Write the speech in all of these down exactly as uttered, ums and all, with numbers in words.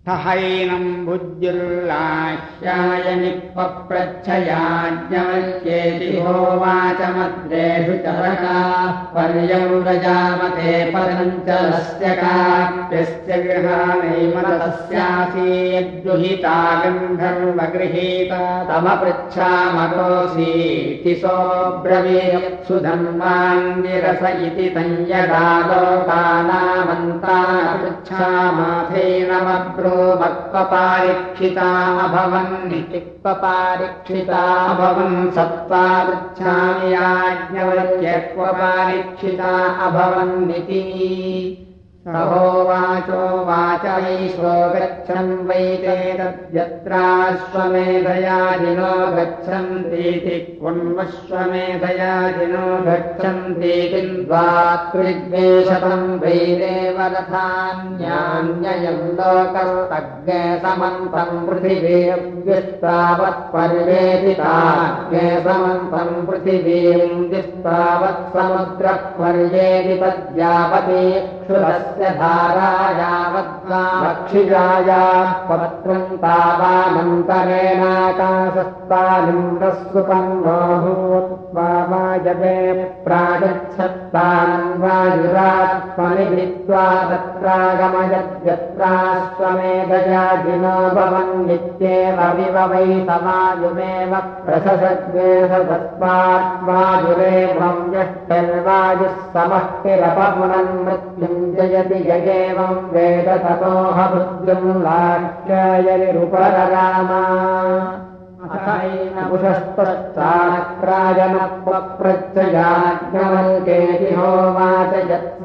हैनम् भुज्युर्लाह्याय निःपप्रच्छयाज्ञवल्क्येति होवाच मद्रेषु चरका पर्यव्रजामते पदञ्चलस्य काप्यस्य गृहाणैमतस्यासीद्गृहीता गन्धर्वगृहीता तमपृच्छामकोऽसीति सोऽब्रवीत्सु धर्माङ्गिरस इति तञ्यदा लोकानामन्तान् पृच्छामाथैनमब्रो मक्पपारीक्षिता अभवन्निति क्वपारीक्षिता अभवन् सत्त्वा पृच्छामि याज्ञवल्क्य क्वपारीक्षिता अभवन्निति सहोवाचो वाच वैश्वो गच्छन् वै ते तद्यत्राश्वमेधयाजिनो गच्छन्तीति क्वन्वश्वमेधयाजिनो गच्छन्तीति द्वात्रिद्वेषतम् वै देवरथान्यान्ययम् लोकस्तग्ने समन्तम् पृथिवीर्द्विस्तावत्पर्येदिताग्ने समन्तम् पृथिवीम् द्विस्तावत्समुद्रः पर्येदितद्यावति क्षुरस्य धारा यावद्वा भक्षिजायाः पत्रम् तावानन्तरेणाकाशस्तानिन्द्रः सुपन्नो भूत्वा वाजवे प्रागच्छत्तान् वायुरात्मनि भित्त्वा तत्रागमयद्यत्राश्वमेधयाजिनो भवन्नित्येव विव वै समायुमेव प्रशसग्ने सदस्माद्वायुरेवम् यष्टिर्वायुः समष्टिरपपुनन्मृत्युम् जयति यगेवम् वेद ततोह बुद्धिम् लाक्ष्यायनिरुपररामा अथैनपुषस्तच्चानक्राजनप्रच्छयाज्ञवल्क्येति होवाच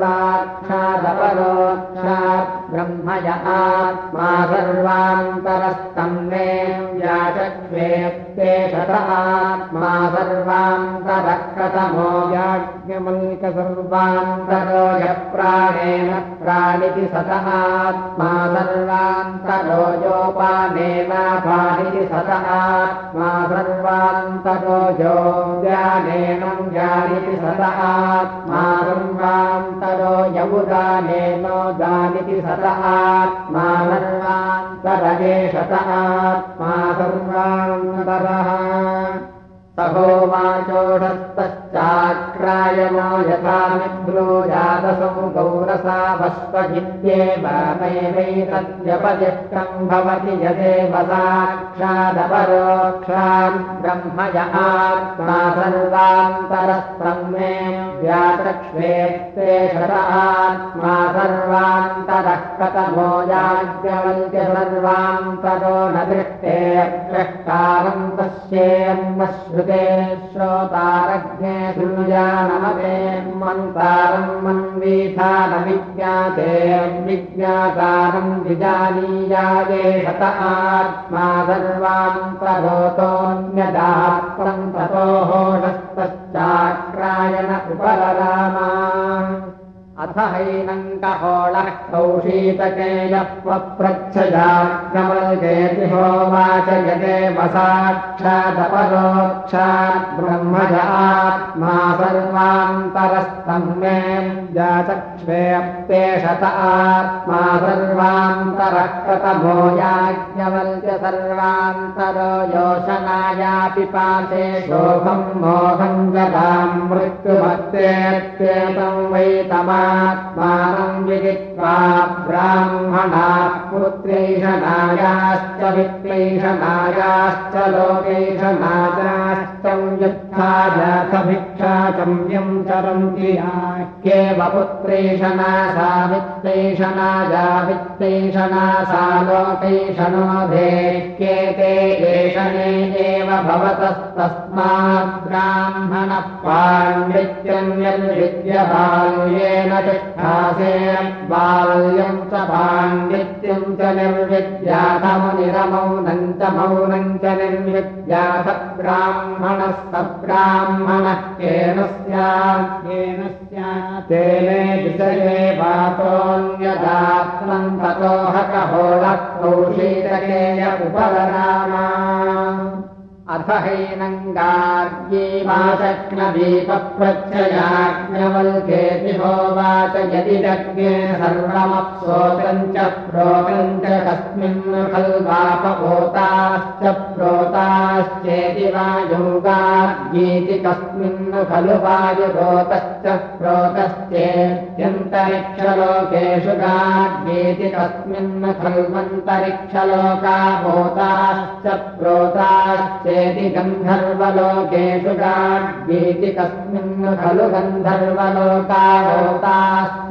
यत्साक्षादपरोक्षात् ब्रह्मज आत्मा सर्वान्तरस्तम् मे व्याचक्ष्वेत्ते शत आत्मा सर्वान्तरः कथमो याज्ञवल्क्य सर्वान्तरो यः प्राणेन प्राणिति सत आत्मा सर्वान्तरो योपानेनापानिति सत आत्मा सर्वान्तरो यो ज्ञानेनम् ज्ञानिति सत आत्मा सर्वान्तरो यमुदानेनो दानिति सत आत्मा सर्वान्तर एषत आत्मा सर्वान्तरः सहोवाचोढस्तश्चाक्रायणो यथा निब्रूजातसौ गौरसा भस्वजित्येव नैवैतद्व्यपदिष्टम् भवति यदेव साक्षादपरोक्षात् ब्रह्मज आत्मा सर्वान्तरस्तम् मे व्याचक्ष्वेत्ते शत आत्मा सर्वान्तरः कथमो याज्ञवल्क्य सर्वान्तरो न दृष्टे द्रष्टारम् पश्येन्मश्रुते श्रोतारज्ञे सुजानमते मन्तारम् मन्वीथा न विज्ञाते विज्ञातारम् विजानीयाये शत आत्मा सर्वान्तरोतोऽन्यदात्तम् ततो होषस्तश्चाक्रायण उपररामा अथ हैनम् कहोळः कौशीतकेयः पप्रच्छयाज्ञवल्क्येति होवाच यदेव साक्षादपरोक्षात् ब्रह्मज आत्मा सर्वान्तरस्तम् मे व्याचक्ष्वेत्ते शत आत्मा सर्वान्तरः कथमो याज्ञवल्क्य सर्वान्तरो योषणायापि पाशे शोभम् मोहम् गदाम् मृत्युमत्तेत्येतम् वै तमा आत्मानम् विदित्वा ब्राह्मणाः पुत्रैषणायाश्च वित्तैषणायाश्च लोकैषणायाश्च युद्धाजातभिक्षाचम्यम् चरन्ति याक्येव पुत्रैषणा सा वित्तैषणाया वित्तैषणा सा लोकैषणोऽधेक्येते एषणे एव भवतस्तस्मात् ब्राह्मणः पाण्डित्यम् निर्विद्यबाल्येन तिष्ठासे बाल्यम् च पाण्डित्यम् च निर्विद्याथमुनिरमौनम् च मौनम् च निर्विद्याथ ब्राह्मणः स ब्राह्मणः केन स्यात् केन स्यात् तेने विषये वातोऽन्यदात्मम् ततोह कहोळः कौशीतकेय उपररामा अथ हैनम् गार्गीमाशक्नदीपप्रच्छयाज्ञवल्केति होवाच यदि जज्ञे सर्वमप्सोत्रम् च प्रोत्रम् च कस्मिन् खल्वापभूताश्च प्रोताश्चेति वायुगार्गीति कस्मिन् खलु वायुरोतश्च प्रोतश्चेत्यन्तरिक्षलोकेषु गार्गीति कस्मिन् खल्वन्तरिक्षलोका भूताश्च प्रोताश्चेति गन्धर्वलोकेषु गार्गीति कस्मिन् खलु गन्धर्वलोका भूताश्च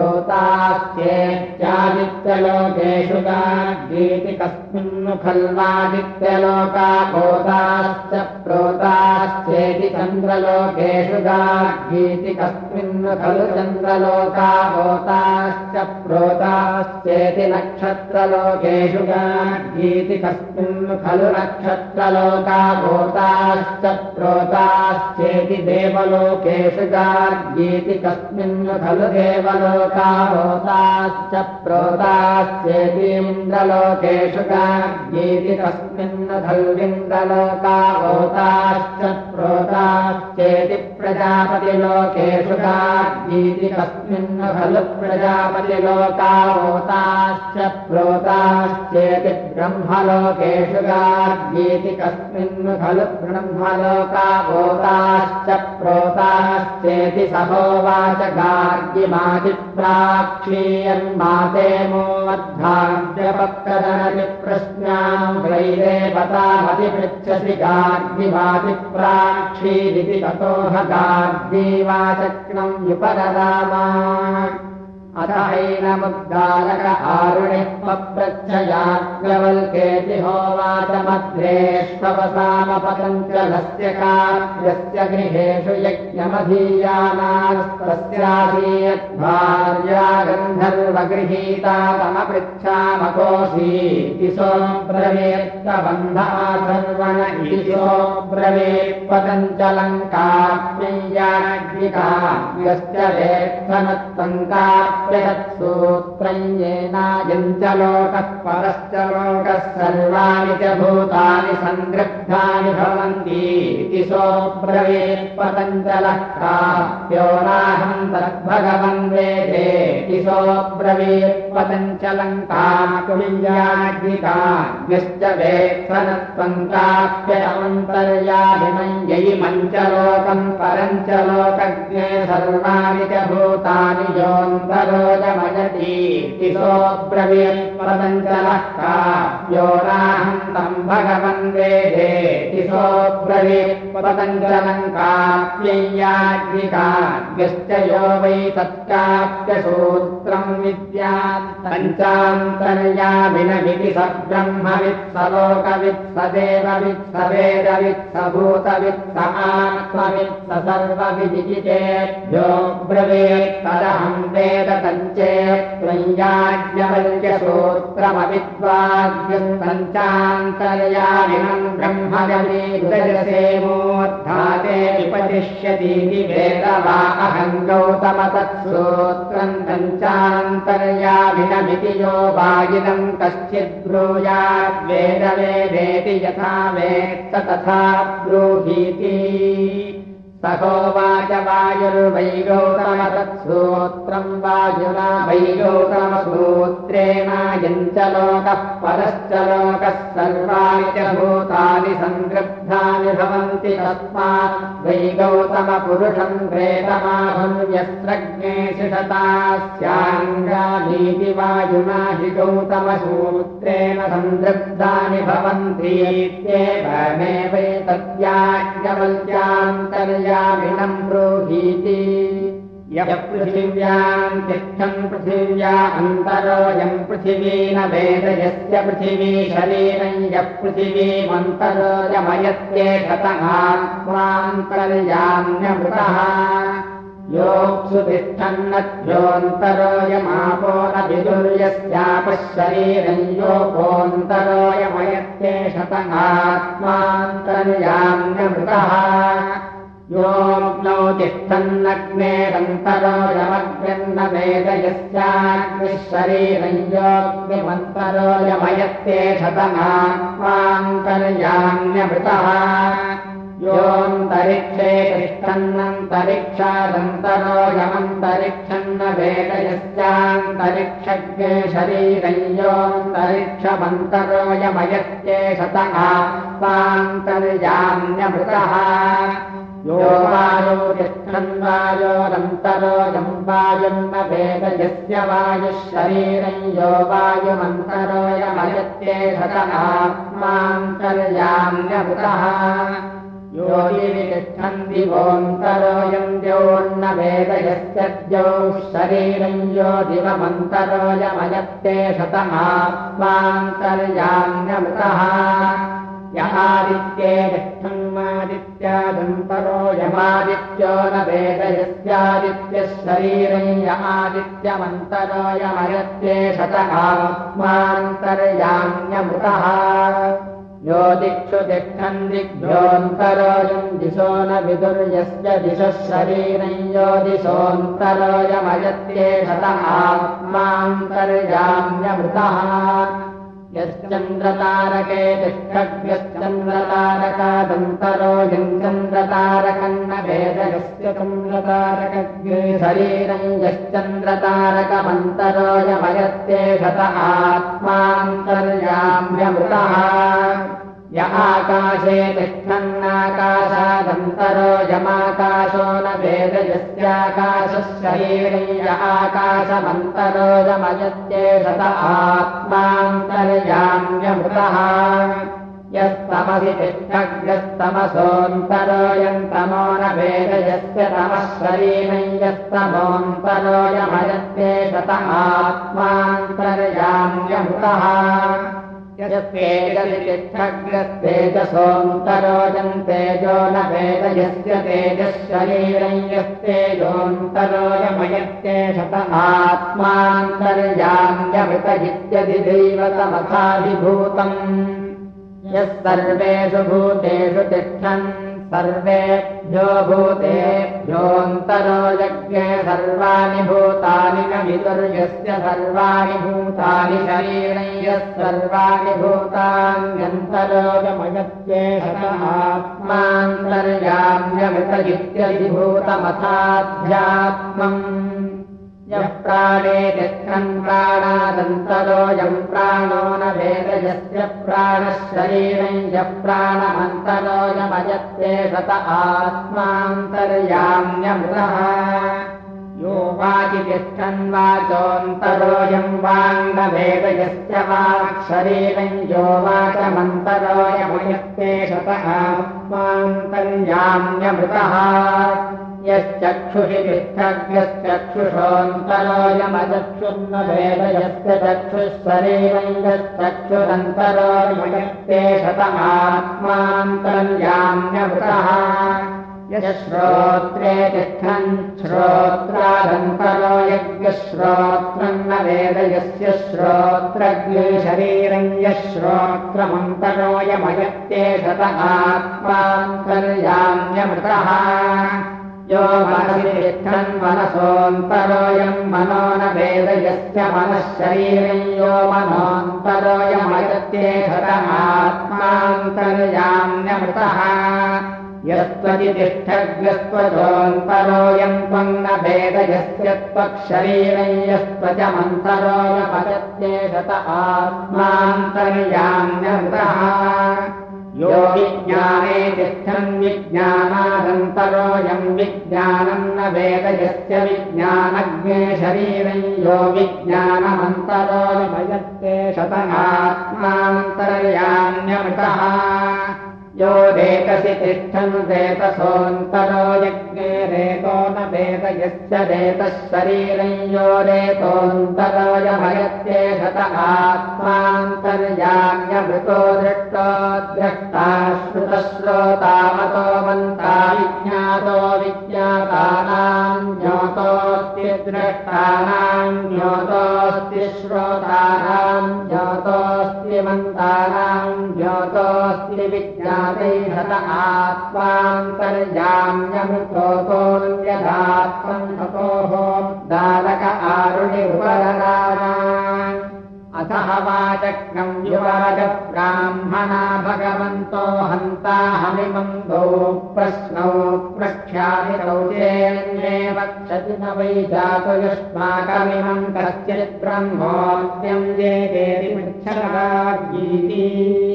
प्रोताश्चेत्यादित्यलोकेषु गार्गीति कस्मिन् खल्वादित्यलोका भूताश्च प्रोताश्चेति चन्द्रलोकेषु गार्गीति कस्मिन् खलु चन्द्रलोका भूताश्च प्रोताश्चेति नक्षत्रलोकेषु गार्गीति कस्मिन् खलु नक्षत्रलोका भूताश्च प्रोताश्चेति देवलोकेषु गार्गीति कस्मिन् खलु देवलोका भूताश्च प्रोताश्चेति इन्द्रलोकेषु गार्गीति कस्मिन् खल्विन्द्रलोका भूताश्च प्रोताश्चेति प्रजापतिलोकेषु गार्गीति कस्मिन् खलु प्रजापतिलोका भूताश्च प्रोताश्चेति ब्रह्मलोकेषु गार्गीति कस्मिन् खलु ब्रह्मलोका भूताश्च प्रोताश्चेति सहोवाच गार्ग्यमादिप्राक्षीयन्माते मोऽध्याद्यपक्कदनति प्रश्नाम् वैदेवतामति पृच्छसि गार्ग्यमादिप्राक्षीरिति ततोह गार्गीवाचक्नम् युपददामा अथैनमुद्गारक आरुणिः पप्रच्छयाग्रवल्केति होवाच मध्रेष्ववसामपतञ्चलस्य कार्यस्य गृहेषु यज्ञमधीयानास्तस्यासीयद्भार्या गन्धर्वगृहीता तमपृच्छामकोऽसीति सोऽब्रवीत्तबन्धाथर्वण इति सोऽब्रवीत्पतञ्चलङ्काप्यञ्जाग्निकाव्यश्च वेत्सनत्तङ्काप्य सूत्रम् येनायम् च लोकः परश्च लोकः सर्वाणि च भूतानि सन्दृग्धानि भवन्तीति सोऽब्रवीत्पतञ्चलः काप्यो नाहम् तद्भगवन् वेदेति सोऽब्रवीत्पतञ्चलम् काप्यञ्जाग्निकाव्यश्च वेत्सनत्वम् काप्यमन्तर्याभिमम् यैमम् च लोकम् परम् च लोकज्ञे सर्वाणि च भूतानि योऽन्तरो मयतीति सोऽब्रवीत्पतञ्चलः काप्यो नाहम् तम् भगवन् वेदेति सोऽब्रवीत्पतञ्चलम् काप्यञ्जाग्निकाव्यश्च यो वै तत्काप्यसूत्रम् विद्यात् पञ्चान्तर्यामिनमिति स ब्रह्मवित् स लोकवित् स देववित् स वेदवित् स भूतवित् स आत्मवित् स सर्वविदिति चेद्यो ब्रवीत् तदहम् वेद त्वञ्जाज्ञवल्क्यसूत्रमविद्वाद्यम् पञ्चान्तर्यामिनम् ब्रह्मगवीर्दशसेमोद्धाते विपतिष्यतीति वेद वा अहम् गौतम तत्सूत्रम् पञ्चान्तर्यामिनमिति यो वागिनम् कश्चिद्ब्रूयाद्वेद वेदेति यथा वेत्त तथा ब्रूहीति सहोवाच वायुर्वै गौतम तत्सूत्रम् वायुना वै गौतमसूत्रेणायम् च लोकः परश्च लोकः सर्वाणि च भूतानि सन्दृग्धानि भवन्ति तस्मात् वै गौतमपुरुषम् प्रेतमाहुर्यस्रज्ञे शिषतास्याङ्गानीति वायुना हि गौतमसूत्रेण सन्दृग्धानि भवन्तीत्येवमेवैतद्याज्ञवल्क्यान्तर्यामिनम् ब्रूहीति यः पृथिव्याम् तिष्ठन् पृथिव्या अन्तरोऽयम् पृथिवी न वेद यस्य पृथिवी शरीरम् यः पृथिवीमन्तरोऽयमयत्येषतमात्मान्तर्याम्यमृतः योऽप्सु तिष्ठन्नद्योऽन्तरोऽयमापो न विदुर्यस्यापः शरीरम् योऽपोऽन्तरोऽयमयत्येषतमात्मान्तर्याम्यमृतः योऽग्नौ तिष्ठन्नग्नेरन्तरोऽयमग्निर्न वेद यस्याग्निः शरीरम् योऽग्निमन्तरोऽयमयत्येषतमात्मान्तर्याम्यमृतः योऽन्तरिक्षे तिष्ठन्नन्तरिक्षादन्तरोऽयमन्तरिक्षन्न वेदयस्यान्तरिक्षज्ञे शरीरं योऽन्तरिक्षमन्तरोऽयमयत्येषत आत्मान्तर्याम्यमृतः यो वायो तिष्ठन्वायोरन्तरोऽयं वायुन्न वेदयस्य वायुः शरीरं यो वायुमन्तरोऽयमयत्येषत आत्मान्तर्याम्यमृतः यो तिष्ठन् दिवोऽन्तरोऽयं द्यौर्न वेदयस्य द्यौः शरीरं यो दिवमन्तरोऽयमयत्येषत आत्मान्तर्याम्यमृतः य आदित्ये तिष्ठन्मादित्यादन्तरोऽयमादित्यो न वेदयस्यादित्यः शरीरं य आदित्यमन्तरोऽयमयत्येषत आत्मान्तर्याम्यमृतः यो दिक्षु तिष्ठन् दिग्भ्योऽन्तरोऽयं दिशो न विदुर्यस्य दिशः शरीरं यो दिशोऽन्तरोऽयमयत्येषत आत्मान्तर्याम्यमृतः यश्चन्द्रतारके तिष्ठव्यश्चन्द्रतारकादन्तरोऽयं चन्द्रतारकं न वेदयस्य चन्द्रतारकज्ञे शरीरं यश्चन्द्रतारकमन्तरोऽयमयत्येषत आत्मान्तर्याम्यमृतः य आकाशे तिष्ठन्नाकाशादन्तरोऽयमाकाशो न वेदयस्याकाशः शरीरं य आकाशमन्तरोऽयमयत्येषत आत्मान्तर्याम्यमृतः यस्तमसि तिष्ठव्यस्तमसोऽन्तरोऽयं तमो न वेदयस्य तमः शरीरं यस्तमोऽन्तरोऽयमयत्येषत आत्मान्तर्याम्यमृतः यस्तेजसि तिष्ठव्यस्तेजसोऽन्तरोऽयं तेजो न वेदयस्य तेजः शरीरं यस्तेजोऽन्तरोऽयमयत्येषत आत्मान्तर्याम्यमृत इत्यधिदैवतमथाभिभूतम् यः सर्वेषु भूतेषु तिष्ठन् सर्वेभ्यो भूतेभ्योऽन्तरो यज्ञे सर्वाणि भूतानि न विदुर्यस्य सर्वाणि भूतानि शरीरं यः सर्वाणि भूतान्यन्तरोऽयमयत्येषत आत्मान्तर्याम्यमृत इत्यधिभूतमथाध्यात्मम् यः प्राणे तिष्ठन् प्राणादन्तरोऽयं प्राणो न वेदयस्य प्राणः शरीरं यः प्राणमन्तरोऽयमयत्येषत आत्मान्तर्याम्यमृतः यो वाचि तिष्ठन् वाचोऽन्तरोऽयं वाङ्न वेदयस्य वाक् शरीरं यो वाचमन्तरोऽयमयत्येषत आत्मान्तर्याम्यमृतः यश्चक्षुषि तिष्ठव्यश्चक्षुषोऽन्तरोऽयमचक्षुर्न वेदयस्य चक्षुः शरीरं यश्चक्षुरन्तरोऽयमयत्येषत आत्मान्तर्याम्यमृतः यश्श्रोत्रे तिष्ठन् श्रोत्रादन्तरो यज्ञश्रोत्रं न वेदयस्य श्रोत्रज्ञे शरीरं यश्श्रोत्रमन्तरोऽयमयत्येषत आत्मान्तर्याम्यमृतः यो मनसि तिष्ठन् मनसोऽन्तरोऽयं मनो न वेदयस्य मनः शरीरं यो मनोऽन्तरोऽयमयत्येषत आत्मान्तर्याम्यमृतः यस्त्वचि तिष्ठव्यस्त्वचोऽन्तरोऽयं त्वं न वेदयस्य त्वक्शरीरं यस्त्वचमन्तरोऽयमयत्येषत आत्मान्तर्याम्यमृतः यो विज्ञाने तिष्ठन् विज्ञानादन्तरोऽयं विज्ञानं न वेदयस्य विज्ञानज्ञे शरीरं यो विज्ञानमन्तरोऽयमयत्येषत आत्मान्तर्याम्यमृतः यो रेतसि तिष्ठन् रेतसोऽन्तरो यज्ञे रेतो न वेदयस्य रेतः शरीरं यो रेतोऽन्तरोऽयमयत्येषत आत्मान्तर्याम्यमृतो दृष्टो द्रष्टा श्रुतश्रोतामतो मन्ता विज्ञातो विज्ञातानां ज्ञातोऽस्ति द्रष्टानां ज्ञातोऽस्ति श्रोतानां ज्ञातोऽस्ति मन्तानां ज्ञातोऽस्ति विज्ञातैषत आत्मान्तर्याम्यमृतोऽन्यथात्मं ततोः दालक आरुणिरुपरनानाम् अथ हवाचक्नम् युवाच ब्राह्मणा भगवन्तो हन्ता हमिमम् गौ प्रश्नौ प्रख्यातिरौ चेन्ने वक्षति न वै जातु युष्माकमिमम् कश्चित् ब्रह्मोऽद्यम् जेतेति पृच्छरागीति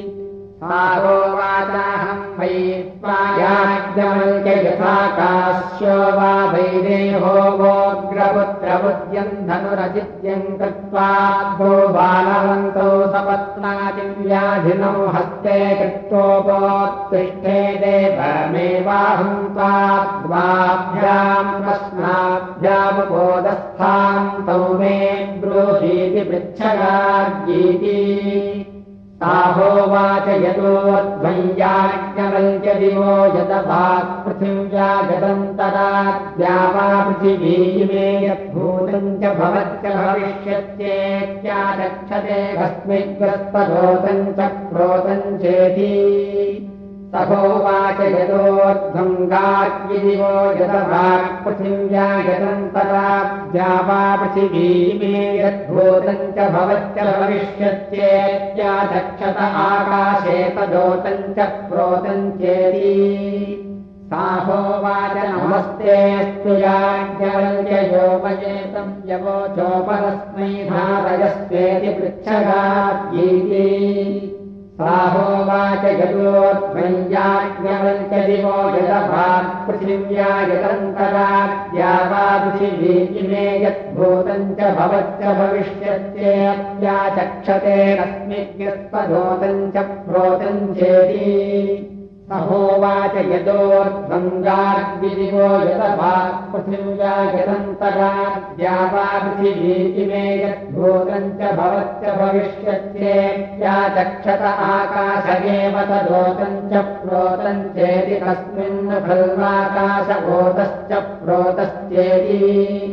साहोवाचाहम् वै स्वायाज्ञवल्क्य यथा काश्यो वा वैदेहो वोग्रपुत्रबुद्ध्यम् धनुरजित्यम् कृत्वा द्वौ बालवन्तौ सपत्नातिम् व्याधिनौ हस्ते कृत्वोपोत्तिष्ठे देवमेवाहम् त्वाद्वाभ्याम् प्रश्नाभ्यामुपोदस्थाम् तौ मे ब्रूहीति पृच्छगार्गीति साहोवाच यतोऽध्वञ्जाज्ञवल्क्यदिवो यतभाक्पृथिव्या गतन्तराद्यावा पृथिवी मे यद्भूतम् च भवच्च भविष्यत्येत्याचक्षते कस्मिग्रस्तरोतम् च क्रोतम् चेति सहोवाच यतोऽध्वङ्गाद्विदिवो यतभाक्पृथिव्या गतन्तराद्यावा पृथिवी मे यद्भूतम् च भवच्च भविष्यत्येत्याचक्षत आकाशे तदोतम् च क्रोतम् चेति साहोवाच नमस्तेऽस्तु याज्ञवल्क्ययोपजेतम् यवोचोपरस्मै धारयस्वेति पृच्छगार्गीति साहोवाच यतोऽध्वञ्जाज्ञवल्क्यदिवो यतभाक्पृथिव्या यतन्तराद्यावा पृथिवी मे यद्भूतम् च भवच्च भविष्यत्येत्याचक्षते कस्मिज्ञस्तदोतम् च प्रोतम् चेति सहोवाच यतोऽध्वङ्गाद्विदिवो यतभाक्पृथिव्या यतन्तराद्यावा पृथिवी मे यद्भूतम् च भवच्च भविष्यत्येत्याचक्षत आकाश एव तदोतम् च प्रोतम् चेति कस्मिन् खल्वाकाशगोतश्च प्रोतश्चेति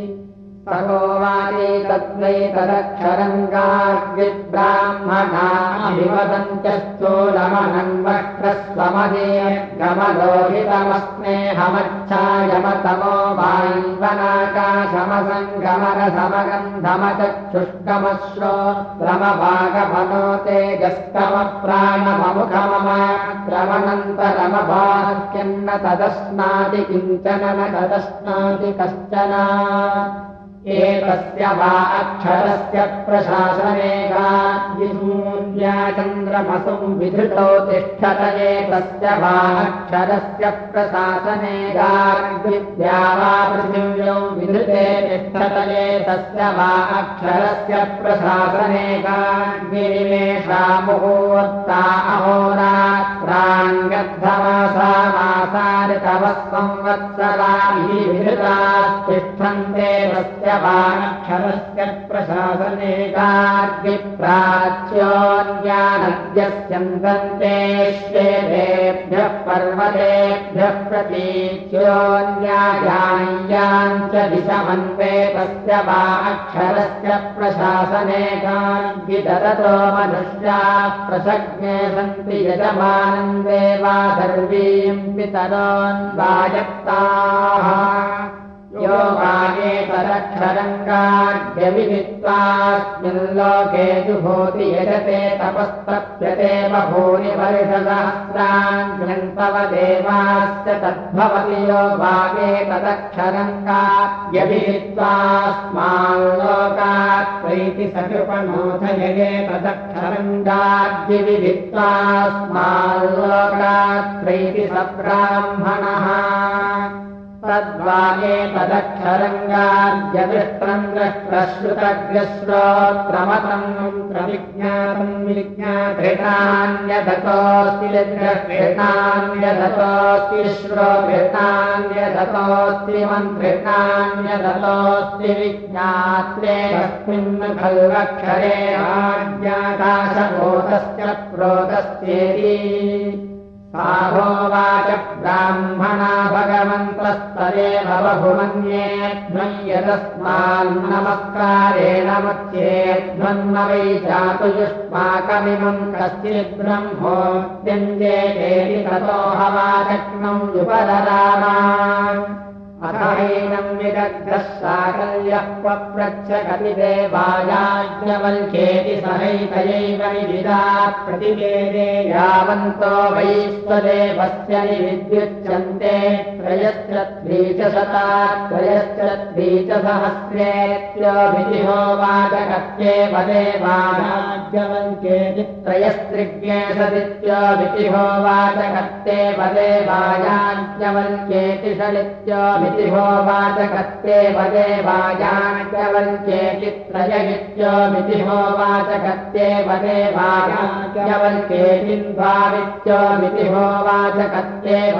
सहोवाचैतद्वैतदक्षरङ्गाद्विब्राह्मणाभिवदन्त्य स्थूलमनन्वक्रस्वमदेर्गमलोहितमस्नेहमच्छायमतमो वाय्वनाकाशमसङ्गमरसमगन्धमचक्षुष्कमश्रोत्रमभागफलो तेजस्तमप्राणममुखममात्रमनन्तरमभाक्यन्न तदस्नाति किञ्चन न तदस्नाति कश्चन एतस्य वा अक्षरस्य प्रशासने गाद्विसूर्या चन्द्रमसौ विधृतौ तिष्ठत एतस्य वा अक्षरस्य प्रशासने गार्ग्विद्या वा पृथिव्यौ विधृते तिष्ठत एतस्य वा अक्षरस्य प्रशासने गार्गिरिमेषा मुहूर्ता अहोरात्राङ्गद्धमासा मासारितवः संवत्सराणि विधृता तिष्ठन्ते तस्य वानक्षरस्य प्रशासने गार्गिप्राच्योऽन्यानद्यस्यन्दन्ते श्वेतेभ्यः पर्वतेभ्यः प्रतीच्योऽन्यायान्याम् च दिशमन्वे तस्य वानक्षरस्य प्रशासने गार्गिदरतो मनुष्याः प्रसज्ञे सन्ति यजमानम् देवा सर्वीम् पितरोऽन्वायत्ताः यो वागेतदक्षरङ्गाद्यविदित्वास्मिन् लोके जुभूति यजते तपस्तप्यते बहूनि वर्षसहस्राण्यन्तव देवास्य तद्भवति यो वागेतदक्षरङ्गाद्यविदित्वास्मान् लोकात् प्रैति सकृपणोधयगे तदक्षरङ्गाद्यविदित्वास्मान् लोकात् प्रैति सब्राह्मणः तद्वागे तदक्षरङ्गाद्यदृष्टम् द्रष्टश्रुतग्रश्रोत्रमतम् प्रविज्ञातम् विज्ञातृणान्यदतोऽस्ति दृष्टृणान्यदतोऽस्ति श्रोतृणान्यदतोऽस्ति मन्त्रिणान्यदतोऽस्ति विज्ञात्रे तस्मिन् खल्वक्षरे आज्ञाकाशभूतश्च प्रोतश्चेति साहोवाच ब्राह्मणा भगवन्तस्तदेव बहुमन्येऽध्वम् यतस्मान्नमस्कारेण मुच्येऽध्वन्न वै जातु युष्माकमिमम् कश्चिद्ब्रह्मोऽत्यञ्जेतेति ततो हवाचक्नम् युपददाम अथैनम् विदग्धः साकल्यः पप्रच्छ कति देवायाज्ञवल्क्येति सहैतयैव विदिता प्रतिवेदे यावन्तो वै स्वदेवस्य निविद्युच्यन्ते त्रयश्चत्वी च शता त्रयश्चत्वी च सहस्रेत्योभितिहोवाच कत्येव देवायाज्ञवल्क्येति त्रयस्त्रिज्ञे सदित्योभितिहोवाच कत्येव देवायाज्ञवल्क्येति षडित्योभितिहोवाच कत्येव देवायाज्ञवल्क्येति त्रय इत्योभितिहोवाच कत्येव देवायाज्ञवल्क्येति द्वावित्योभितिहोवाच कत्येव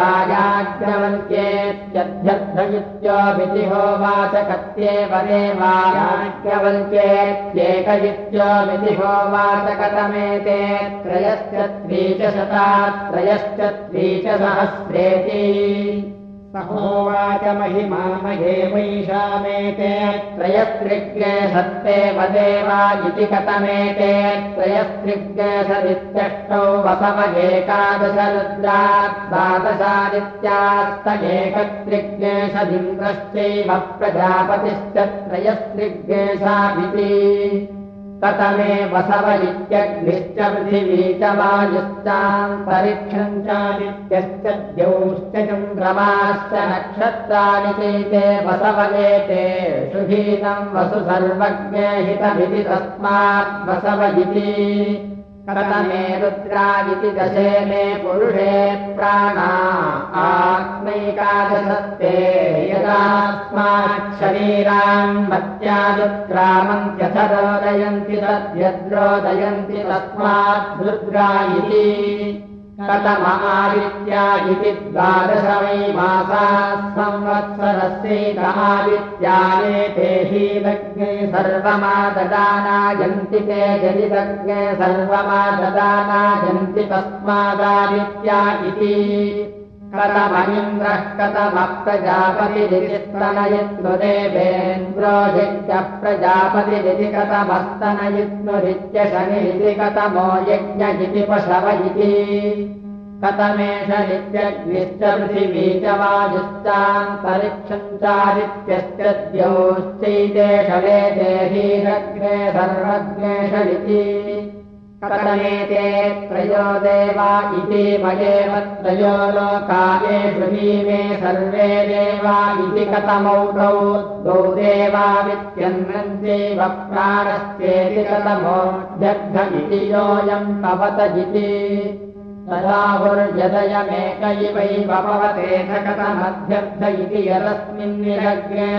देवायाज्ञवल्क्येत्यध्यर्थ इत्योभितिहोवाच कत्येव देवायाज्ञवल्क्येत्येक इत्योभितिहोवाच कतमेते त्रयश्चत्वी च शता त्रयश्चत्वी च सहस्रेति सहोवाच महिमा महे वैशामेते त्रयस्त्रिज्ञे सत्तेव देवा इति कतमेते त्रयस्त्रिज्ञे सदित्यष्टौ वसव एकादश रुद्रा द्वादशादित्यास्त एकत्रिज्ञे सदिन्द्रश्चैव प्रजापतिश्च त्रयस्त्रिज्ञे साभिति कतमे वसव इत्यग्निश्च पृथिवी च वायुश्चान्तरिक्षम् चादित्यश्च द्यौश्च चन्द्रमाश्च नक्षत्राणि चैते वसव एते सुहीतम् वसु सर्वज्ञे हितमिति तस्मात् वसव इति कतमे रुद्रादिति दशेमे पुरुषे प्राणा आत्मैकादशत्ते यदास्मात् शरीरान् मत्यादुत्क्रामन्त्यथरोदयन्ति तद्यद्रोदयन्ति तस्मात् रुद्रा इति कतम आदित्या इति द्वादश वै मासाः संवत्सरस्यैकादित्यानेते हीदग्ने सर्वमाददानायन्ति ते जलिदग्ने सर्वमाददानायन्ति तस्मादादित्या इति कतम इन्द्रः कतमः प्रजापतिरितिस्तनयित्नुदेवेन्द्रो यज्ञः प्रजापतिरिति कतमस्तनयित्नुरित्य शनिरिति कतमो यज्ञ इति पशव इति कतमेष नित्यग्निश्च पृथिवी च वायुश्चान्तरिक्षम् चादित्यश्च द्यौश्चैते षडेते हीरग्ने सर्वज्ञे षडिति कतमेते त्रयो देवा इति मयेव त्रयो लोकायेषु भीमे सर्वे देवा इति कतमौढौ द्वौ देवा वित्यन्नञ्चैव प्राणश्चेति कतमो जग्ध इति योऽयम् पवत इति तदाहुर्यदयमेक इवैव पवतेथ कतमध्यर्थ इति यदस्मिन्निरग्ने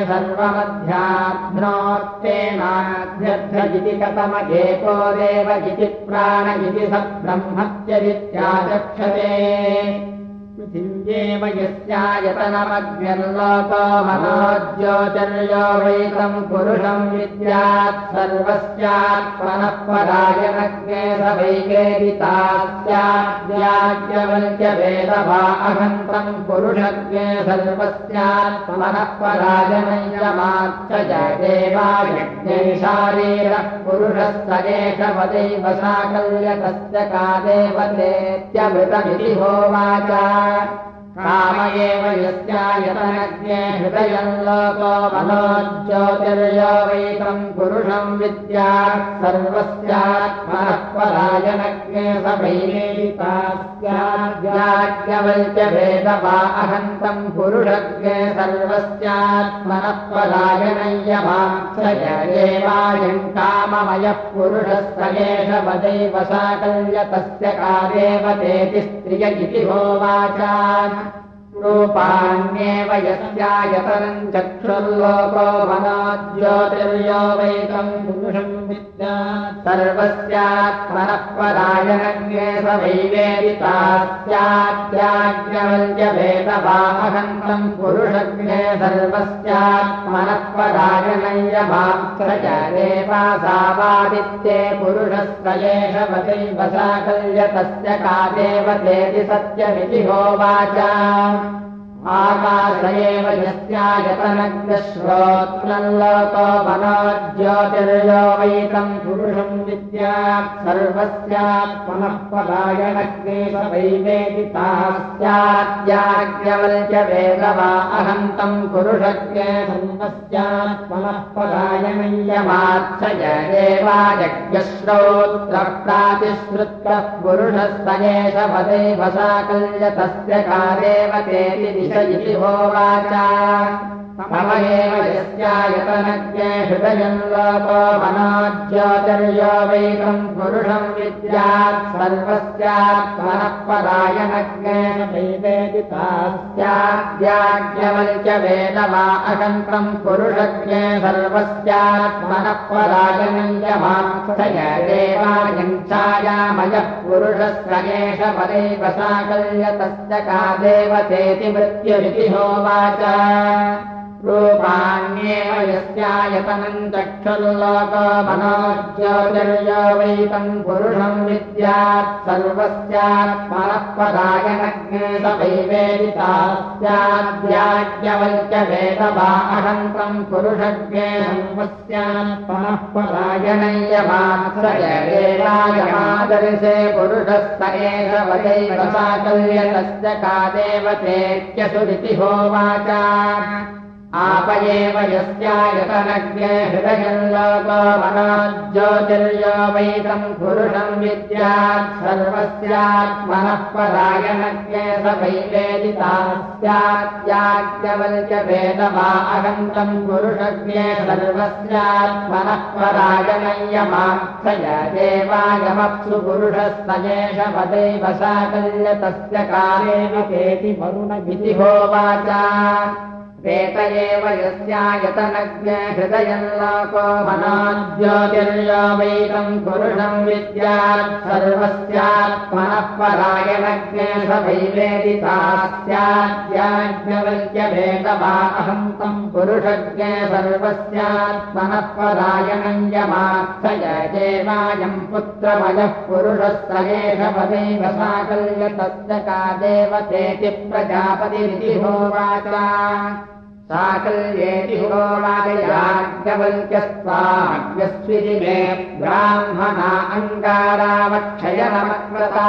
सर्वमध्याध्नोत्तेनाध्यर्थ इति कतम एको देव इति प्राण इति स ब्रह्मत्यदित्याचक्षते पृथिव्येव यस्यायतनमग्निर्लोको मनोज्योतिर्यो वैतम् पुरुषम् विद्यात् सर्वस्यात्मनः परायणज्ञे स वैकेरितास्याद्याज्ञवल्क्यवेदभा अहन्तम् पुरुषज्ञे सर्वस्यात्मनः परायणयमाच्च जयदेवायज्ञे शारीरः पुरुषः स एष वदैव साकल्यतस्य का देवतेत्यमृतमिति होवाच काम एव यस्यायतनज्ञे हृदयम् लोको मनोज्योतिर्यो वैतम् पुरुषम् विद्यात् सर्वस्यात्मनः परायणज्ञे स वैकेरितास्याद्याज्ञवल्क्यवेदभा अहन्तम् पुरुषज्ञे सर्वस्यात्मनः परायणयमाच्च जयदेवायम् काममयः पुरुषः स एष वदैव साकल्यतस्य का देवतेति स्त्रिय इति होवाच रूपाण्येव यस्यायतनम् चक्षुर्लोको मनोज्योतिर्यो वैतम् पुरुषम् विद्यात् सर्वस्यात्मनः परायणज्ञे स वैवेदितास्याद्याज्ञवल्क्यवेदभा अहन्तम् पुरुषज्ञे सर्वस्यात्मनः परायणयमाच्च जयदेवासावादित्ये पुरुषः स एष वदैव साकल्यतस्य का देवतेति सत्यमिति होवाच आकाश एव यस्यायतनग्रश्रोत्रम् लोको मनो ज्योतिर्यो वैतम् पुरुषम् विद्यात् सर्वस्यात्मनः परायणग्ने स वैवेदिताः स्याद्याज्ञवल्क्य वेद वा अहम् तम् पुरुषज्ञे सर्वस्यात्मनः परायणय्यमात्सय एवायज्ञश्रोत्रप्रातिश्रुतः पुरुषः स एष पदैव साकल्य तस्य कालेव तेति इति होवाच मम एव यस्यायतनज्ञे हृदयम् लोको मनो ज्योतिर्यो वैतम् पुरुषम् विद्यात् सर्वस्यात्मनः परायणज्ञे वैवेदिताः स्याद्याज्ञवल्क्य वेद वा अहन्तम् पुरुषज्ञे सर्वस्यात्मनः परायणय्यमात्सय देवायम् छायामयः पुरुषः स एष पदैव साकल्य तस्य का देवतेति मृत्युरिति होवाच रूपाण्येव यस्यायतनम् चक्षुर्लोको मनो ज्योतिर्यो वैतम् पुरुषम् विद्यात् सर्वस्यात्मनः परायणज्ञे स वैवेदिताः स्याद्याज्ञवल्क्य वेद वा अहन्तम् पुरुषज्ञे सर्वस्यात्मनः परायणय्यमात्सय देवायमादर्शे पुरुषः स एष वदैव साकल्य तस्य का देवतेत्यसुरिति होवाच आप एव यस्यायतनज्ञे हृदयम् लोको मनो ज्योतिर्यो वैतम् पुरुषम् विद्यात् सर्वस्यात्मनः परायणज्ञे स वैवेदिताः स्याद्याज्ञवल्क्य वेद वा अहन्तम् पुरुषज्ञे सर्वस्यात्मनः परायणय्यमात्सय देवायमप्सु पुरुषः स एष पदैव साकल्य तस्य कालेन तेति वरुणमिति होवाच वेद एव यस्यायतनज्ञे हृदयम् लोको मनो ज्योतिर्यो वैतम् पुरुषम् विद्यात् सर्वस्यात्मनः परायणज्ञे स वैवेदिताः स्याद्याज्ञवल्क्य वेद वा अहन्तम् पुरुषज्ञे सर्वस्यात्मनः परायणय्यमात्सय देवायम् पुत्रमयः पुरुषः स एष पदैव साकल्य तस्य का देवतेति प्रजापतिरिति होवाच साकल्येति होवाच याज्ञवल्क्यस्त्वाज्ञस्विति मे ब्राह्मणा अङ्गारावक्षयनमकृता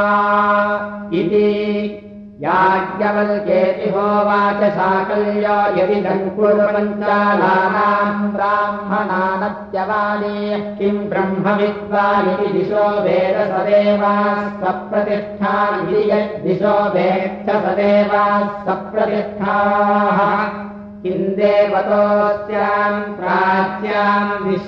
इति याज्ञवल्क्येति होवाच साकल्यो यदि धन्कुर्वञ्चालानाम् ब्राह्मणानत्यवाली किम् ब्रह्मविद्वानिति दिशो वेद सदेवाः सप्रतिष्ठानिति यद्दिशो वेत्थ सदेवाः सप्रतिष्ठाः किम् देवतोऽस्याम् प्राच्याम्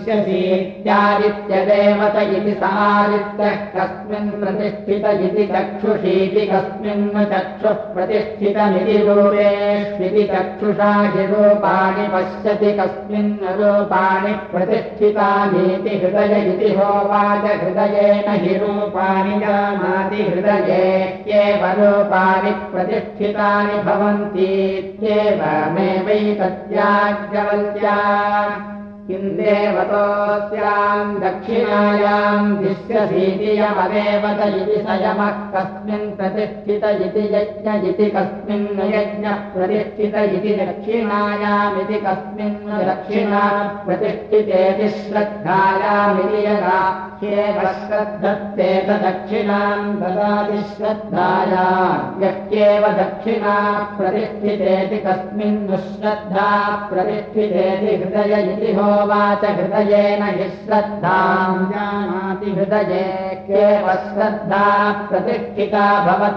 विश्यसीत्यादित्यदेवत इति सादित्यः कस्मिन् प्रतिष्ठित इति चक्षुषीति कस्मिन् चक्षुः प्रतिष्ठितमिति रूपेष्विति चक्षुषा हि रूपाणि पश्यति कस्मिन् रूपाणि प्रतिष्ठितानीति हृदय इति होवाच हृदयेन हि रूपाणि जानाति हृदयेत्येव रूपाणि प्रतिष्ठितानि भवन्तीत्येवमेवै तत्याज्ञवल्क्या किम् देवतोऽस्याम् दक्षिणायाम् दिश्यसीति यमदेवत इति स यमः कस्मिन् प्रतिष्ठित इति यज्ञ इति कस्मिन् यज्ञः प्रतिष्ठित इति दक्षिणायामिति कस्मिन् दक्षिणा प्रतिष्ठितेति श्रद्धायामिति यदा ह्येव श्रद्धत्तेत दक्षिणाम् ददाति श्रद्धाया यह्येव दक्षिणा प्रतिष्ठितेति कस्मिन् श्रद्धा प्रतिष्ठितेति हृदय इति होवाच हृदयेन हि श्रद्धाम् जानाति हृदये क्येव श्रद्धा प्रतिष्ठिता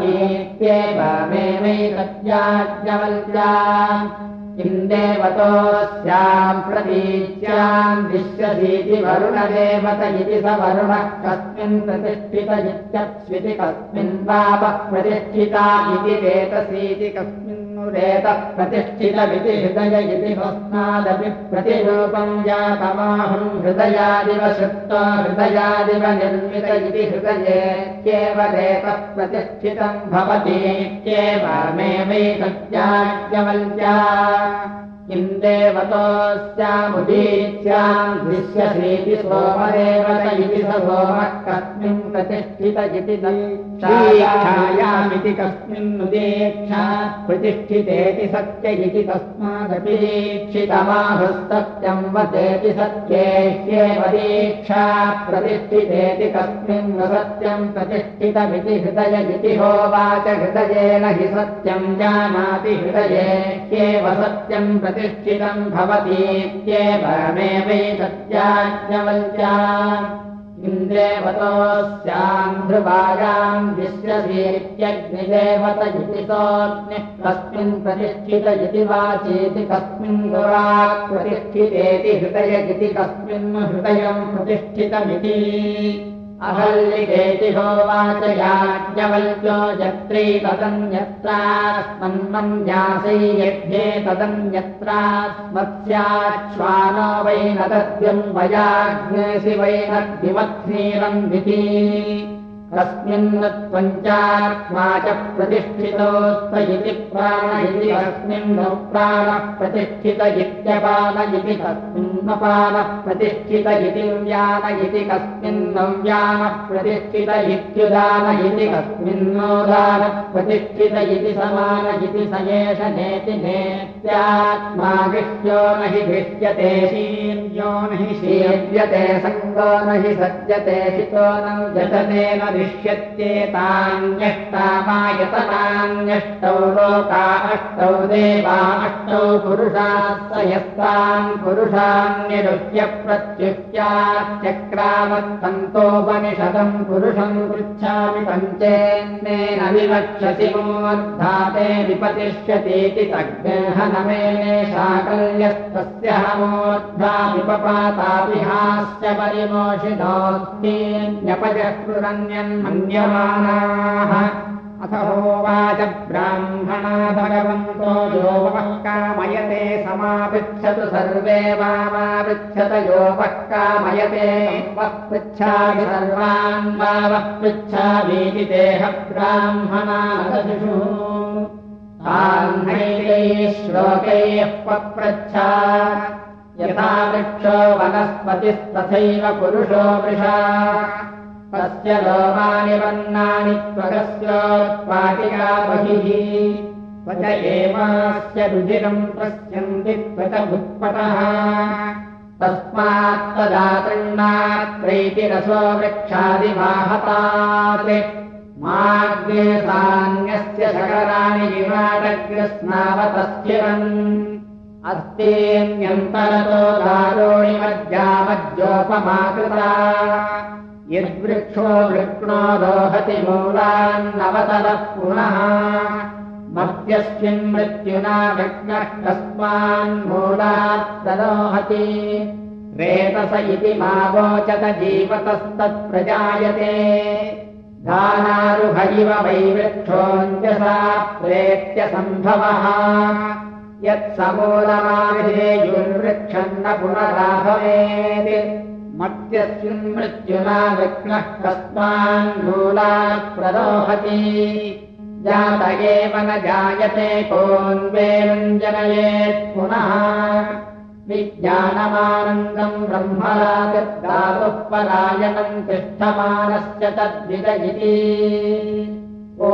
भवतीत्येवमेवैतत्याज्ञवल्क्या किम् देवतोऽस्याम् प्रतीच्याम् विश्यसीति वरुणदेवत इति स वरुणः कस्मिन् प्रतिष्ठित इत्यप्स्विति कस्मिन् वापः प्रतिष्ठिता इति वेतसीति कस्मिन् रेतः प्रतिष्ठितमिति हृदय इति भस्मादपि प्रतिरूपम् जातमाहम् हृदयादिव श्रुत्वा हृदयादिव निर्मित इति हृदये क्येव रेतः प्रतिष्ठितम् भवतीत्येवमेवैतत्याज्ञवल्क्या इन्देवतोऽस्यामुदीच्याम् दृश्यसीति सोमदेवत इति स सोमः कस्मिन् प्रतिष्ठित इति दीक्षायामिति कस्मिन्नुदीक्षा प्रतिष्ठितेति सत्य इति तस्मादपि दीक्षितमाहुस्तत्यम् वदेति सत्येह्येव दीक्षा प्रतिष्ठितेति कस्मिन् सत्यम् प्रतिष्ठितमिति हृदय इति होवाच हृदयेन हि सत्यम् जानाति हृदये ह्येव सत्यम् प्रतिष्ठितम् भवतीत्येवमेवैतत्याज्ञवल्क्या इन्द्रेवतोऽस्याम् ध्रुवायाम् विश्वसीत्यग्निदेवत इति सोऽग्निः कस्मिन् प्रतिष्ठित इति वाचीति कस्मिन् गुराक् प्रतिष्ठितेति हृदय इति कस्मिन् हृदयम् प्रतिष्ठितमिति अहल्लिकेति होवाच याज्ञवल्क्यो यत्री तदन्यत्रास्मन्मन्यासै यज्ञे तदन्यत्रास्मत्स्याश्वानो वै न तद्यम् वयाग्नेसि वै नद्विमत्नीरन्विति कस्मिन् त्वञ्चात्मा च प्रतिष्ठितोऽस्त्व इति प्राण इति कस्मिन् प्राणः प्रतिष्ठित इत्यपान इति कस्मिन्नपानः प्रतिष्ठित इति व्यान इति कस्मिन् व्यानः प्रतिष्ठित इत्युदान इति कस्मिन्नोदानः प्रतिष्ठित इति समान इति स एष नेति नेत्यात्मा गृह्यो न हि गृह्यते शीर्यो न हि शीर्यते सङ्गो न हि सज्जते हितो न यजते न दृश्यत्येतान्यष्टामायतनान्यष्टौ लोका अष्टौ देवा अष्टौ पुरुषाः स यस्तान् पुरुषान्निरुह्य प्रत्युह्याच्चक्रामत्तन्तोपनिषदम् पुरुषम् पृच्छामि पञ्चेन्नेन विवक्ष्यसि मोद्धाते विपतिष्यतीति तज्ञहनमेने शाकल्यस्तस्य हमोद्धा विपपातापिहास्य परिमोषिणोऽस्तीन्यपजस्फुरन्यन् मन्यमानाः अथ होवाच ब्राह्मणा भगवन्तो यो वः कामयते समापृच्छतु सर्वे वामापृच्छत यो वः कामयते वः पृच्छामि सर्वान् वावः पृच्छामीति देह ब्राह्मणा दशुषुः तान्नैकैः श्लोकैः पप्रच्छा यथा वृक्षो वनस्पतिस्तथैव पुरुषो वृषा तस्य लोमानि वन्नानि त्वगस्योत्पाटिका बहिः त्वच एवास्य रुधिरम् पश्यन्ति त्वच उत्पटः तस्मात्तदा तृण्णात्रैति रसो वृक्षादिवाहतात् माग्ने सान्यस्य शकराणि विराटग्रस्नावतस्थिरन् अस्तेऽन्यन्तरतो दारोणि मज्जामज्जोपमाकृता यद्वृक्षो वृक्णो दोहति मूलान्नवतरः पुनः मध्यस्मिन् मृत्युना वृक्णः कस्मान्मूलात् तदोहति रेतस इति मा वोचत जीवतस्तत्प्रजायते दानारुह इव वै वृक्षोऽञ्जसा प्रेत्य सम्भवः यत्समूलमाविधेयुर्वृक्षन्न पुनराभवेत् मत्यस्मिन् मृत्युना वृक्णः कस्मान्मूलात् प्रदोहति जात एव न जायते कोऽन्वेऽञ्जनयेत् पुनः विज्ञानमानन्दम् ब्रह्मराजद्धातुः पलायनम् तिष्ठमानश्च तद्विद इति ॐ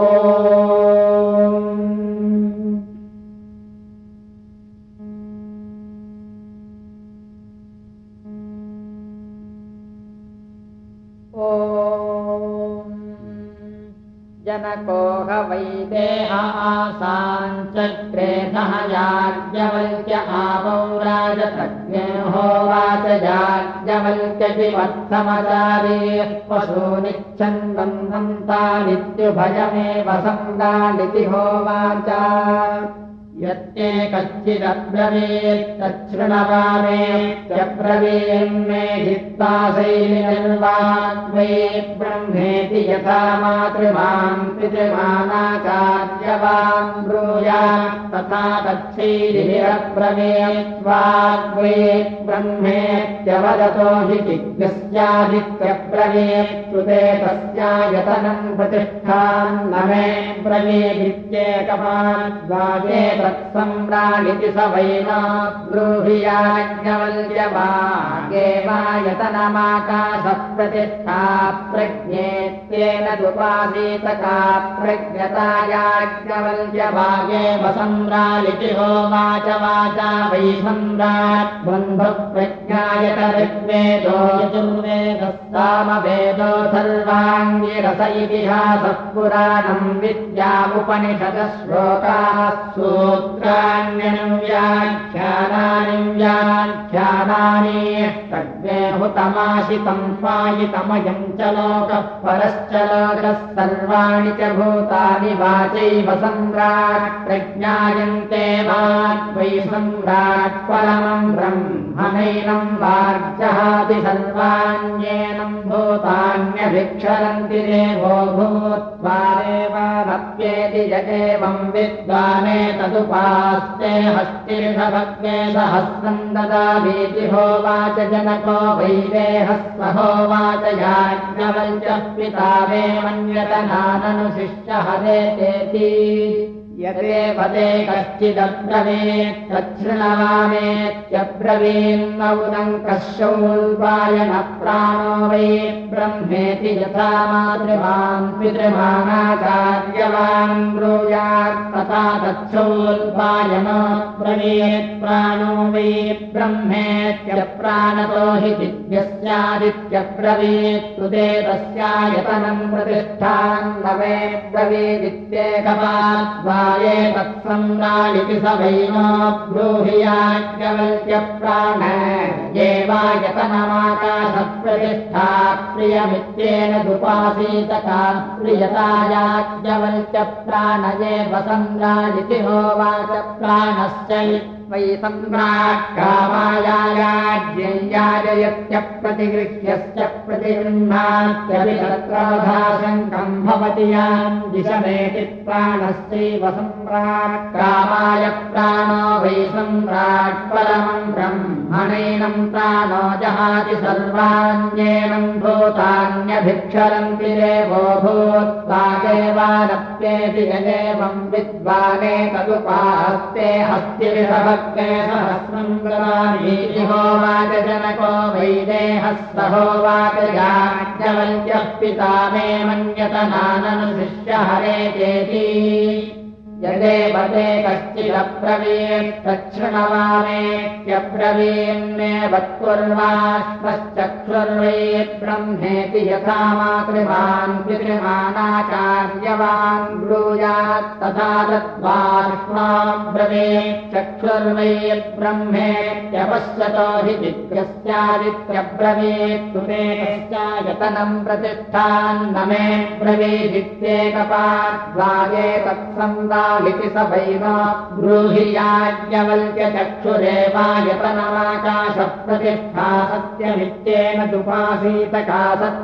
जनको ह वै देहासाञ्चक्रे सह याज्ञवल्क्य आवौ राजतज्ञे होवाच याज्ञवल्क्यपि वत्समचारीः पशूनिच्छन्वन्तानित्युभयमेव सङ्गानिति होवाच यत्ते कच्चिदब्रवीत्तच्छृणवामेत्यब्रवीन्मे हित्तासैर्वाग्वे ब्रह्मेति यथा मातृमाम् पितृमानाचार्यवाम् ब्रूयात् तथा तच्छैरिरब्रवीत्वाग्वे ब्रह्मेत्यवदतो हि जिज्ञस्यादित्यब्रवीत्सुते तस्यायतनम् प्रतिष्ठान् न मे ब्रवीदित्येकमाद्वागे तत्सम्राडिति स वैनो ब्रूहियाज्ञवल्क्यवागेवायतनमाकाशप्रतिष्ठा प्रज्ञेत्येन दुपासीतका प्रज्ञतायाज्ञवल्क्यवागेव सम्राडिति होवाच वाचा वै सम्राट् बन्धुप्रज्ञायत ऋग्वेदो यजुर्वेदस्सामवेदो सर्वाङ्गिरस इतिहासः पुराणम् विद्यामुपनिषदः श्लोकाः सूत्राण्यनुं व्याख्यानानि व्याख्यानानि तद्वेहुतमाशितम् स्वायितमयम् च लोकः परश्च लोकः सर्वाणि च भूतानि वाचैव सम्राट् प्रज्ञायन्ते वाग्वै सम्राट् परमम् ब्रह्मणैनम् वार्जहाति सर्वाण्येनम् भूतान्यभिक्षरन्ति देवो भूत्वा देवानप्येति य एवम् विद्वानेतदुपास्ते हस्तिर्षभग्ने सहस्रम् ददामीति होवाच जनको वैदेहस्व होवाच याज्ञवल्क्यः पिता मे मन्यतनाननुशिष्य हरेतेति यदेवते कश्चिदब्रवीत् तच्छृणवामेत्यब्रवीन्नौदङ्कः शौल्वायनप्राणो वै ब्रह्मेति यथा मातृमान् पितृमानाचार्यवान् ब्रूयात् तथा तच्छौल्वायनो ब्रवीत् प्राणो वै ब्रह्मेत्यप्राणतो हि दिव्यस्यादित्यब्रवीत् तुदे तस्यायतनम् प्रतिष्ठान् न मे ब्रवीदित्येकपात् ये तत्सम्राडिति स वैनो ब्रूहियाज्ञवल्क्यप्राण ये वायतनमाकाशप्रतिष्ठा प्रियमित्येन दुपासीतका प्रियतायाज्ञवल्क्यप्राण ये वसम्राडिति होवाच प्राणश्च वै सम्राट् कामायाज्ञयाजयत्यप्रतिगृह्यश्च प्रतिगृह्णात्यभितत्रोधाशङ्कम् भवति याम् दिशमेति प्राणश्चैव सम्राट् कामाय प्राणो वै सम्राट् परमम् ब्रह्मणैनम् प्राणो जहाति सर्वाण्येनम् भूतान्यभिक्षरन्ति देवो भूत्वा देवानप्येति यदेवम् विद्वाने तदुपास्ते हस्तिर्षभ सहस्रम् ददामीति होवाच जनको वैदेहस्व होवाच याज्ञवल्क्यः पिता मे मन्यतनाननुशिष्य हरेतेति यदेवते कश्चिदब्रवीत् तच्छृणवामेत्यब्रवीन्मे वत्कुर्वाश्वश्चक्षुर्वै ब्रह्मेति यथा मातृमान् पितृमानाचार्यवान् ब्रूयात् तथा तद्वाश्वाब्रवीत् चक्षुर्वै ब्रह्मेत्यपश्यतो हि दिव्यस्यादित्यब्रवीत् तुते तस्यायतनम् प्रतिष्ठान्न मे ब्रवीदित्येकपाद्वाये तत्सन्दा स वैनो ब्रूहियाज्ञवल्क्यचक्षुरेवायतनमाकाशप्रतिष्ठा सत्यमित्येन दुपासीतका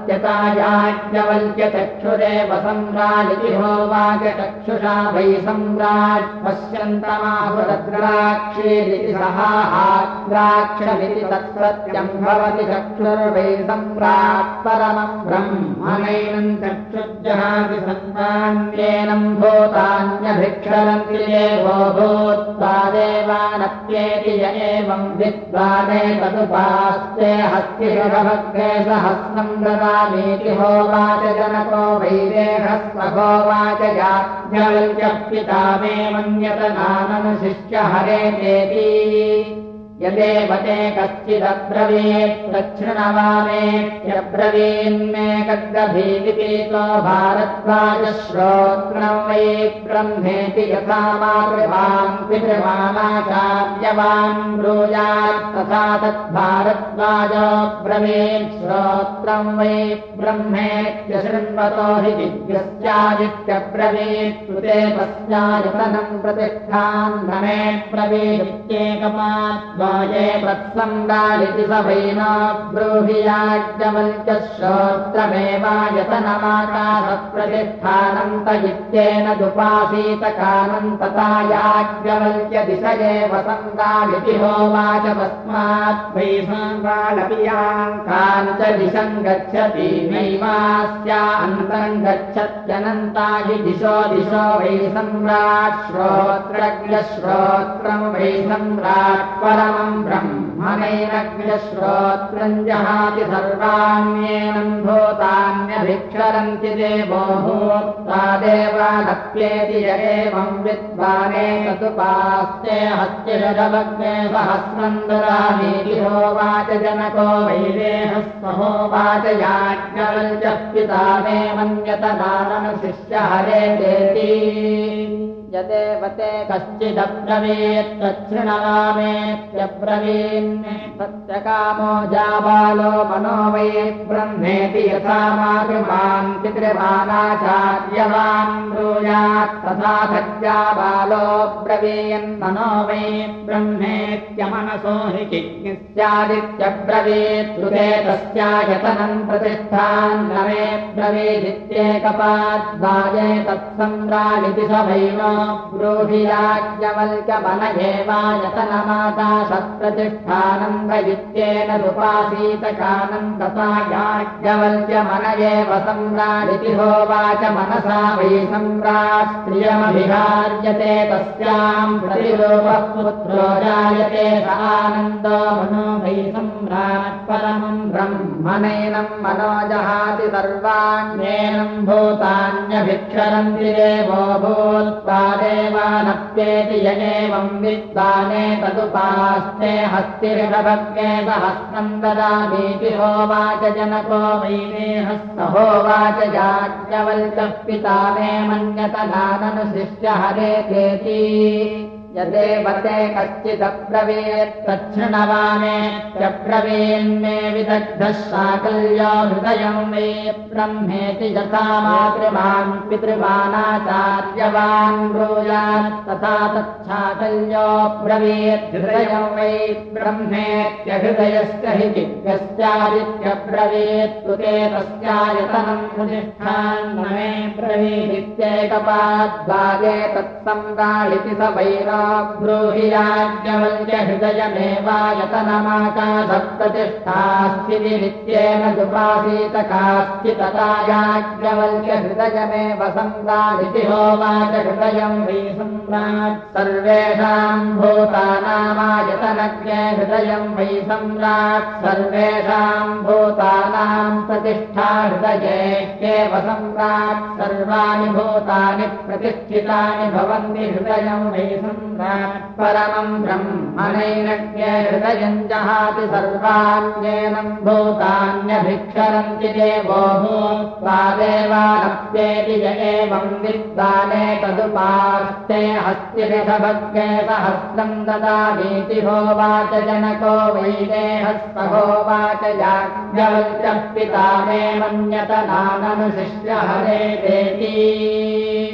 सत्यतायाज्ञवल्क्यचक्षुरेव सम्राडिति होवाच चक्षुषा वै सम्राट् पश्यन्तमाहुरद्राक्षीरिति सहाद्राक्षमिति तत्सत्यम् भवति चक्षुर्वै सम्राट् परमम् ब्रह्मणैनम् चक्षुर्जहाति सर्वाण्येनम् भूतान्यभिक्षरन्ति देवो भूत्वा देवानप्येति य एवम् विद्वाने तदुपास्ते हस्तिर्षभग्ने सहस्रम् ददामीति होवाच जनको वैदेहस्व होवाच याज्ञवल्क्यः पिता मे मन्यतनाननुशिष्य हरेतेति यदेवते कश्चिदब्रवीत् तच्छृणवामेत्यब्रवीन्मे कद्गभीलिपीतो भारद्वाजश्रोत्रम् वै ब्रह्मेति यथा मातृमान् पितृमानाचार्यवान् ब्रूयात् तथा तद्भारद्वाजो ब्रवीत् श्रोत्रम् वै ब्रह्मेत्यशृण्वतो हि दिव्यस्यादित्यब्रवीत् तुते तस्यायतनम् प्रतिष्ठान् न मे ब्रवीदित्येकमात् ये तत्सम्राडिति स वैनो ब्रूहि याज्ञवल्क्यः श्रोत्रमेवायतनमाकाशप्रतिष्ठानन्त इत्येन दुपासीतकानन्तता याज्ञवल्क्य दिश एव सम्राडिति होवाच तस्मात् वै सम्राडपियाङ्काञ्च दिशम् गच्छति नैवास्या अन्तम् गच्छत्यनन्ता हि दिशो दिशो वै सम्राट् श्रोत्रज्ञश्रोत्रम् वै सम्राट् परमम् ब्रह्मणैरज्ञश्रोत्रम् जहाति सर्वाण्येनम् भूतान्यभिक्षरन्ति देवो भूत्वा देवानप्येति य एवम् विद्वाने तदुपास्ते हस्तिरजवग्ने सहस्रन्दरामीति होवाच जनको वैदेहः होवाच याज्ञवल्क्यः पिता मे मन्यत नाननुशिष्य हरेतेति यदेव ते कश्चिदब्रवीत् तच्छृणवामेत्यब्रवीन् सत्यकामो जाबालो मनो वै ब्रह्मेति यथा मातृमान् पितृमानाचार्यवान् ब्रूयात् तथा सज्जाबालो ब्रवीन् मनो वै ब्रह्मेत्यमनसो हि किज्ञस्यादित्यब्रवीत् श्रुते तस्यायतनम् प्रतिष्ठान् न मे ब्रवीदित्येकपाद्वाये तत्सम्राडिति स वैनो ब्रूहि याज्ञवल्क्यमन एवायतनमाकाशप्रतिष्ठानम् वैत्येन दुपासीतकानम् तथा याज्ञवल्क्यमन एव सम्राडिति होवाच मनसा वै सम्राट् स्त्रियमभिहार्यते तस्याम् प्रतिरूपः पुत्रो जायते स आनन्दो मनो वै सम्राट् परमम् ब्रह्मणैनम् मनो जहाति सर्वाण्येनम् भूतान्यभिक्षरन्ति देवो भूत्वा देवानप्येति य एवम् विद्वाने तदुपास्ते हस्तिर्षभग्ने सहस्रम् ददामीति होवाच जनको वैदेहः स होवाच याज्ञवल्क्यः पिता मे मन्यत नाननुशिष्य हरेतेति यदेव ते कश्चिदब्रवीत् तच्छृणवामेत्यब्रवीन्मे विदग्धः साकल्यो हृदयम् वै ब्रह्मेति यथा मातृमान् पितृमानाचार्यवान् ब्रूयात् तथा तच्छाकल्यो ब्रवीत् हृदयम् वै ब्रह्मेत्यहृदयस्य हि जिज्ञस्यादित्यब्रवीत् सुते तस्यायतनम् प्रतिष्ठान् न मे ब्रवीदित्येकपाद्वाये तत्सम्राडिति स वैरा ब्रूहि याज्ञवल्क्य हृदयमेवायतनमाकाशप्रतिष्ठास्थिति नित्येन दुपासीतकाश्चितता याज्ञवल्क्य हृदयमेव सम्राडिति होवाच हृदयम् वै सम्राट् सर्वेषाम् भूतानामायतनज्ञे हृदयम् वै सम्राट् सर्वेषाम् भूतानाम् प्रतिष्ठा हृदये एव सम्राट् सर्वाणि भूतानि प्रतिष्ठितानि भवन्ति हृदयम् वै सम्राट् परमम् ब्रह्मणैरज्ञे हृदयम् जहाति सर्वाण्येनम् भूतान्यभिक्षरन्ति देवो भूत्वा देवानप्येति य एवम् विद्वाने तदुपास्ते हस्तिरषभग्ने सहस्रम् ददामीति होवाच जनको वैदेहः स होवाच याज्ञवल्क्यः पिता मे मन्यत नाननुशिष्य हरेतेति